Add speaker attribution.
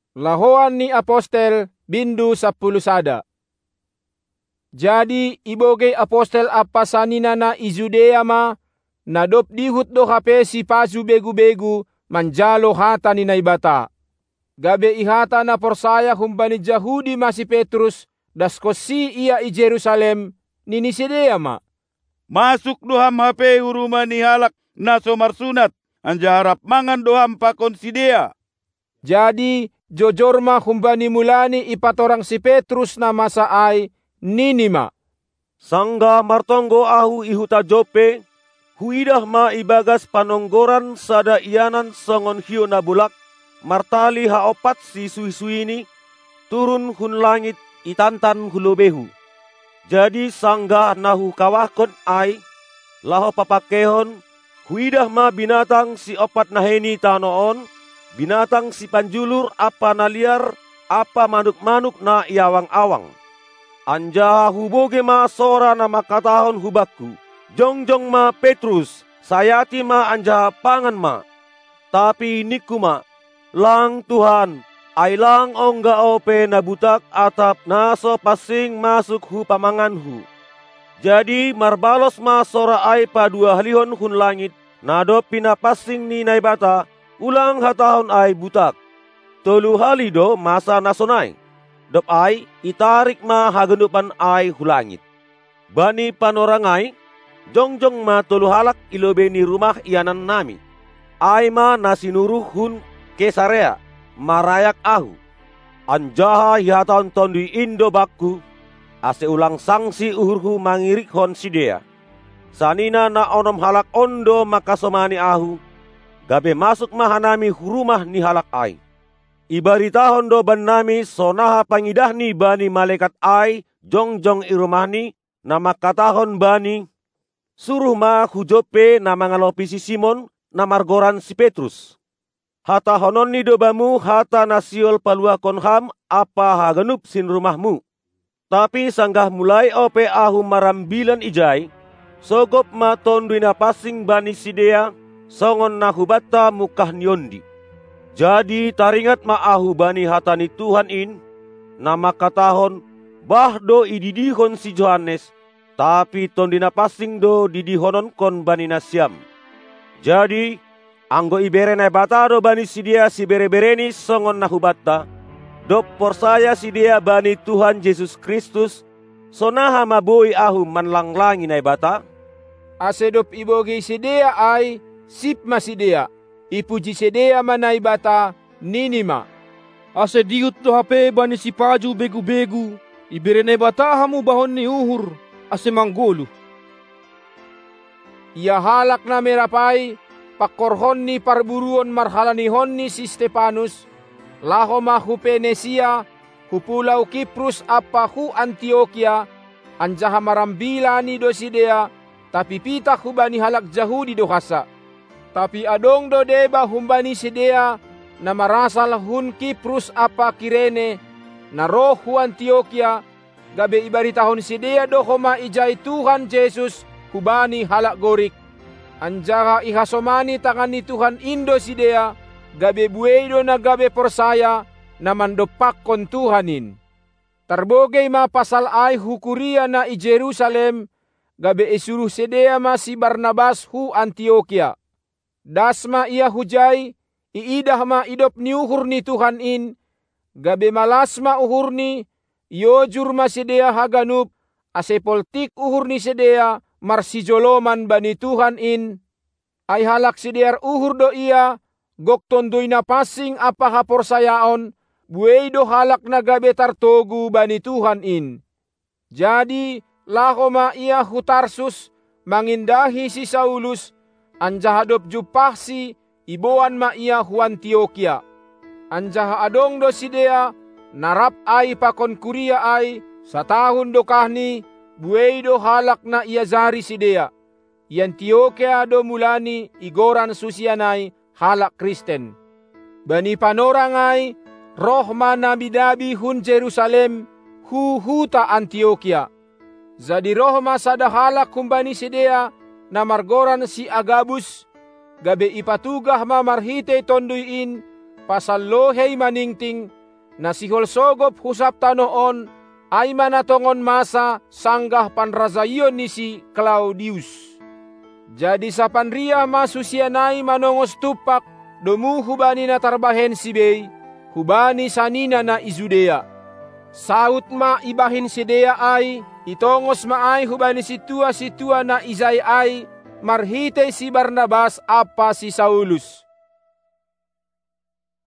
Speaker 1: Lahoan ni apostel bindu 10 sada. Jadi ibogey apostel apa sanina na Judea ma nadop dihut do hape si paju begu-begu manjalo hata ni Naibata. Gabe ihata na persaya humbani Jahudi ma si Petrus dasko si ia i Jerusalem nini Sidea ma.
Speaker 2: Masuk doham hape uruma ni halak na somarsunat anja harap mangan doham pakon Sidea.
Speaker 1: Jadi jojor ma humbani mulani ipatorang si Petrus na masa ay nini ma.
Speaker 3: Sangga martonggo ahu ihuta Jope, huidah ma ibagas panonggoran sada ianan songon hiu na bulak, martali haopat si sui-suini, turun hun langit itantan hulubehu. Jadi sangga nahu kawahkon ay, laho papakehon, huidah ma binatang si opat naheni tanoon, binatang si panjulur apa naliar, apa manuk-manuk na iawang-awang. Anja huboge ma sora na makatahon hubakku, jongjong ma Petrus, sayati ma anja pangan ma. Tapi niku ma, lang Tuhan, ay lang ongga ope na butak atap naso pasing masuk hu pamanganhu. Jadi marbalos ma sora ay pa dua halihon hun langit, nado pinapasing ni Naibata, ulang hatahon ay butak. Tolu halido masa nasonay. Dop ay itarik ma hagenupan ay hulangit. Bani panorangai, jongjong ma tolu halak ilobe ni rumah ianan nami. Ay ma nasinuruh hun Kesarea, marayak ahu. Anjaha hihaton tondui indo bakku, ase ulang sangsi uhurhu mangirik hon Sidea. Sanina na onom halak ondo makasomani ahu, gabe masuk mahanami hurumah ni halak ay. Ibaritahon do ban nami sonaha pangidah ni bani malaikat ay jongjong irumahni na makatahon bani suruh ma hujope na mangalopi si Simon na margoran si Petrus. Hata honon ni dobamu hata nasiol palua konham apa hagenup sin rumahmu. Tapi sanggah mulai ope ahu marambilan ijai, sogop ma tonduina pasing bani Sidea songon na hubata mukah nyondi. Jadi taringat maahu bani hatani Tuhan in, nama katahon, bah do ididihon si Johannes, tapi tondina pasing do didihonon kon bani Nasyam. Jadi, anggo ibere Naibata do bani Sidea si bere-bereni songon nahubata, do porsaya Sidea bani Tuhan Yesus Kristus, sonaha maboi ahu manlanglangi Naibata.
Speaker 1: Asedop ibogi Sidea ay sip ma Sidea. Ipuji Sidea Naibata ninima.
Speaker 4: Ase diut do hape bani si paju begu-begu, ibere Naibata hamu bahon ni uhur, ase manggolu.
Speaker 1: Ia halak na merapai, pakorhon ni parburuon marhalanihon ni si Stepanus, laho mahu Penesia, hu pulau Kiprus apa hu Antioquia, anjaha marambila ni do Sidea, tapi pitah hu bani halak Jahudi do hasa. Tapi adong do deba humbani Sidea na marasal hun Kiprus apa Kirene na roh hu Antioquia, gabe ibaritahon Sidea do homa ijai Tuhan Yesus hubani halak gorik. Anjaha ihasomani tangan ni Tuhan indo Sidea, gabe buedo na gabe persaya na mandopak kon Tuhanin. Tarbogey ma pasal ay hukuria na i Jerusalem, gabe isuruh Sidea ma si Barnabas hu Antioquia. Dasma ia hujai, iidah ma idop ni uhur ni Tuhan in, gabe malasma uhur ni, iojur ma Sidea haganup, ase poltik uhur ni Sidea, marsijoloman bani Tuhan in, ay halak Sidea uhur do ia, gokton doy na pasing apa haporsayaon, buey do halak na gabe tartogu bani Tuhan in. Jadi, laho ma ia hu Tarsus, mangindahi si Saulus, anjaha dop jupahsi iboan ma ia hu Antioquia. Anjaha adong do Sidea narap ay pakon kuria ay satahun do kahni buey do halak na ia zari Sidea. I Antioquia do mulani igoran susianay halak Kristen. Bani panorangay roh ma nabidabi hun Jerusalem hu huta Antioquia. Jadi roh ma sada halak kumbani Sidea na margoran si Agabus, gabe ipatugah ma marhite tonduin, pasal lohey maningting, nasihol sogop husap tanoon ay manatongon masa sanggah panrazayon ni si Claudius. Jadi sa panria masusianay manongos tupak domu hubani na tarbahen si Bey, hubani sanina na Izudea. Saut ma ibahin si Dea ay, itongos maay hubani situa na Izay ay, marhite si Barnabas apa si Saulus.